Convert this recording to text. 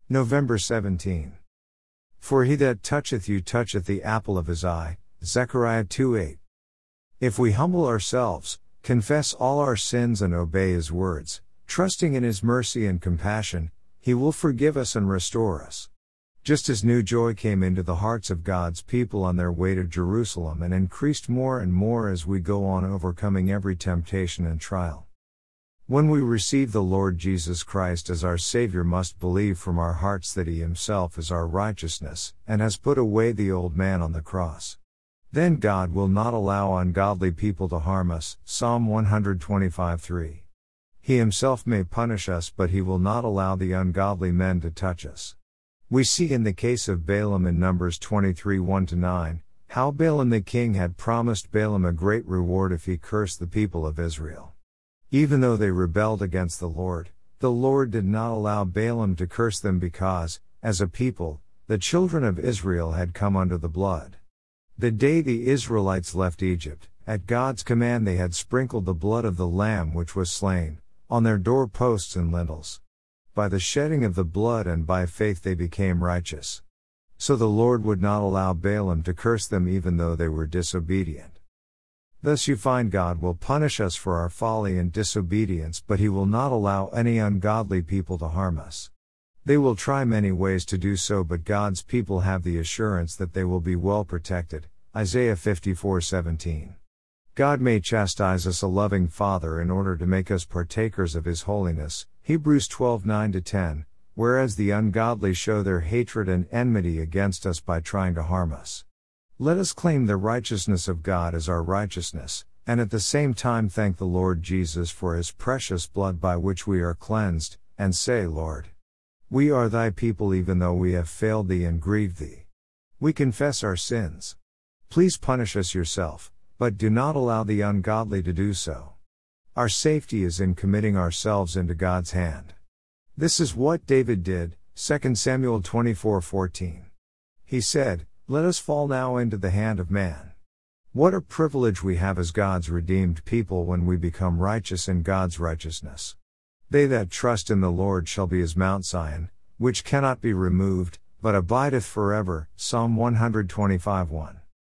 November 17. For he that toucheth you toucheth the apple of his eye. Zechariah 2:8. If we humble ourselves, confess all our sins and obey his words, trusting in his mercy and compassion, he will forgive us and restore us. Just as new joy came into the hearts of God's people on their way to Jerusalem and increased more and more as we go on overcoming every temptation and trial. When we receive the Lord Jesus Christ as our Savior, must believe from our hearts that He Himself is our righteousness, and has put away the old man on the cross. Then God will not allow ungodly people to harm us. Psalm 125:3. He Himself may punish us, but He will not allow the ungodly men to touch us. We see in the case of Balaam in Numbers 23:1-9, how Balaam the king had promised Balaam a great reward if he cursed the people of Israel. Even though they rebelled against the Lord did not allow Balaam to curse them because, as a people, the children of Israel had come under the blood. The day the Israelites left Egypt, at God's command they had sprinkled the blood of the lamb which was slain, on their doorposts and lintels. By the shedding of the blood and by faith they became righteous. So the Lord would not allow Balaam to curse them even though they were disobedient. Thus you find God will punish us for our folly and disobedience, but He will not allow any ungodly people to harm us. They will try many ways to do so, but God's people have the assurance that they will be well protected. Isaiah 54:17. God may chastise us, a loving Father, in order to make us partakers of His holiness. Hebrews 12:9-10, whereas the ungodly show their hatred and enmity against us by trying to harm us. Let us claim the righteousness of God as our righteousness, and at the same time thank the Lord Jesus for His precious blood by which we are cleansed, and say, Lord, we are Thy people even though we have failed Thee and grieved Thee. We confess our sins. Please punish us yourself, but do not allow the ungodly to do so. Our safety is in committing ourselves into God's hand. This is what David did, 2 Samuel 24:14. He said, "Let us fall now into the hand of man." What a privilege we have as God's redeemed people when we become righteous in God's righteousness. They that trust in the Lord shall be as Mount Zion, which cannot be removed, but abideth forever. Psalm 125:1.